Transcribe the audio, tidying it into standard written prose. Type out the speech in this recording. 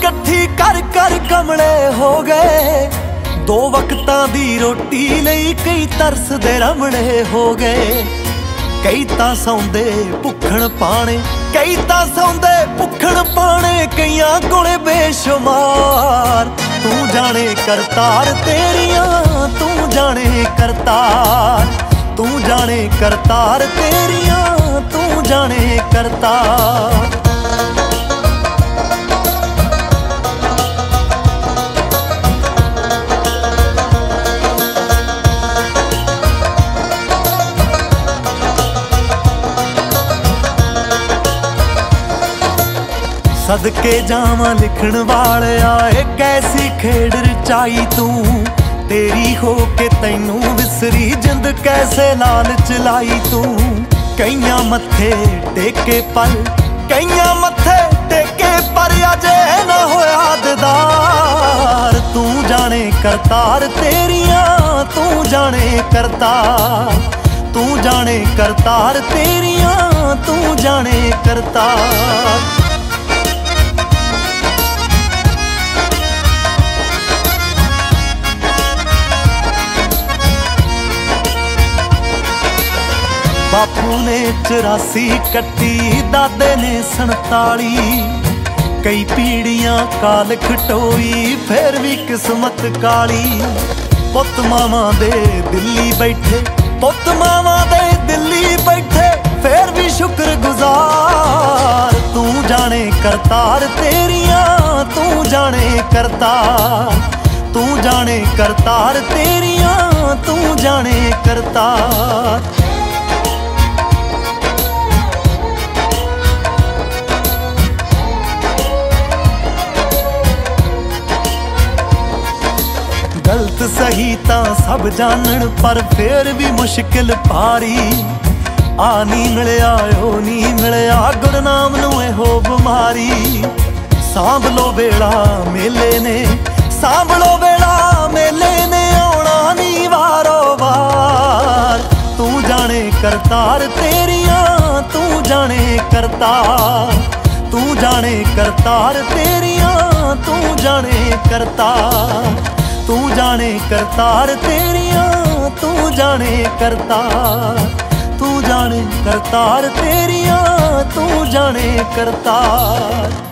ਇਕੱਠੀ ਕਰ ਕਰ ਕਮਲੇ ਹੋ ਗਏ। ਦੋ ਵਕਤਾਂ ਦੀ ਰੋਟੀ ਲਈ ਕਈ ਤਰਸਦੇ ਰਮਣੇ ਹੋ ਗਏ। ਕਈ ਤਾਂ ਸੌਂਦੇ ਭੁੱਖਣ ਪਾਣੇ, ਕਈ ਤਾਂ ਸੌਂਦੇ ਭੁੱਖਣ ਪਾਣੇ, ਕਈਆਂ ਕੋਲੇ ਬੇਸ਼ੁਮਾਰ। ਤੂੰ ਜਾਣੇ ਕਰਤਾਰ ਤੇਰੀਆਂ, ਤੂੰ ਜਾਣੇ ਕਰਤਾਰ, ਤੂੰ ਜਾਣੇ ਕਰਤਾਰ ਤੇਰੀਆਂ, ਤੂੰ ਜਾਣੇ ਕਰਤਾਰ। ਸਦਕੇ ਜਾਵਾਂ ਲਿਖਣ ਵਾਲਿਆ, ਇੱਕ ਐਸੀ ਖੇਡ ਰਚਾਈ ਤੂੰ। ਤੇਰੀ ਹੋ ਕੇ ਤੈਨੂੰ ਵਿਸਰੀ ਜਿੰਦ ਕੈਸੇ ਲਾਲਚ ਲਾਈ ਤੂੰ। ਕਈਆਂ ਮੱਥੇ ਟੇਕੇ ਪਰ, ਕਈਆਂ ਮੱਥੇ ਟੇਕੇ ਪਰ ਅਜੇ ਨਾ ਹੋਇਆ ਦੀਦਾਰ। ਤੂੰ ਜਾਣੇ ਕਰਤਾਰ ਤੇਰੀਆਂ, ਤੂੰ ਜਾਣੇ ਕਰਤਾਰ, ਤੂੰ ਜਾਣੇ ਕਰਤਾਰ ਤੇਰੀਆਂ, ਤੂੰ ਜਾਣੇ ਕਰਤਾਰ। ਬਾਪੂ ਨੇ 84 ਕੱਟੀ, ਦਾਦੇ ਨੇ 47। ਕਈ ਪੀੜੀਆਂ ਕਾਲ ਖਟੋਈ, ਫੇਰ ਵੀ ਕਿਸਮਤ ਕਾਲੀ। ਪੁੱਤ ਮਾਵਾਂ ਦੇ ਦਿੱਲੀ ਬੈਠੇ, ਪੁੱਤ ਮਾਵਾਂ ਦੇ ਦਿੱਲੀ ਬੈਠੇ, ਫੇਰ ਵੀ ਸ਼ੁਕਰਗੁਜ਼ਾਰ। ਤੂੰ ਜਾਣੇ ਕਰਤਾਰ ਤੇਰੀਆਂ, ਤੂੰ ਜਾਣੇ ਕਰਤਾਰ, ਤੂੰ ਜਾਣੇ ਕਰਤਾਰ ਤੇਰੀਆਂ, ਤੂੰ ਜਾਣੇ ਕਰਤਾਰ। ਗਲਤ ਸਹੀ ਤਾਂ ਸਭ ਜਾਣਨ, ਪਰ ਫੇਰ ਵੀ ਮੁਸ਼ਕਿਲ ਭਾਰੀ। ਆ ਨੀ ਮਿਲਿਆ ਓ ਨੀ ਮਿਲਿਆ, ਗੁਰਨਾਮ ਨੂੰ ਇਹੋ ਬਿਮਾਰੀ। ਸਾਂਭ ਲੋ ਵੇਲਾ ਮੇਲੇ ਨੇ, ਸਾਂਭ ਲੋ ਵੇਲਾ ਮੇਲੇ ਨੇ, ਆਉਣਾ ਨੀ ਵਾਰੋ ਵਾਰ। ਤੂੰ ਜਾਣੇ ਕਰਤਾਰ ਤੇਰੀਆਂ, ਤੂੰ ਜਾਣੇ ਕਰਤਾਰ, ਤੂੰ ਜਾਣੇ ਕਰਤਾਰ ਤੇਰੀਆਂ, ਤੂੰ ਜਾਣੇ ਕਰਤਾਰ। ਤੂੰ ਜਾਣੇ ਕਰਤਾਰ ਤੇਰੀਆਂ, ਤੂੰ ਜਾਣੇ ਕਰਤਾਰ, ਤੂੰ ਜਾਣੇ ਕਰਤਾਰ ਤੇਰੀਆਂ, ਤੂੰ ਜਾਣੇ ਕਰਤਾਰ।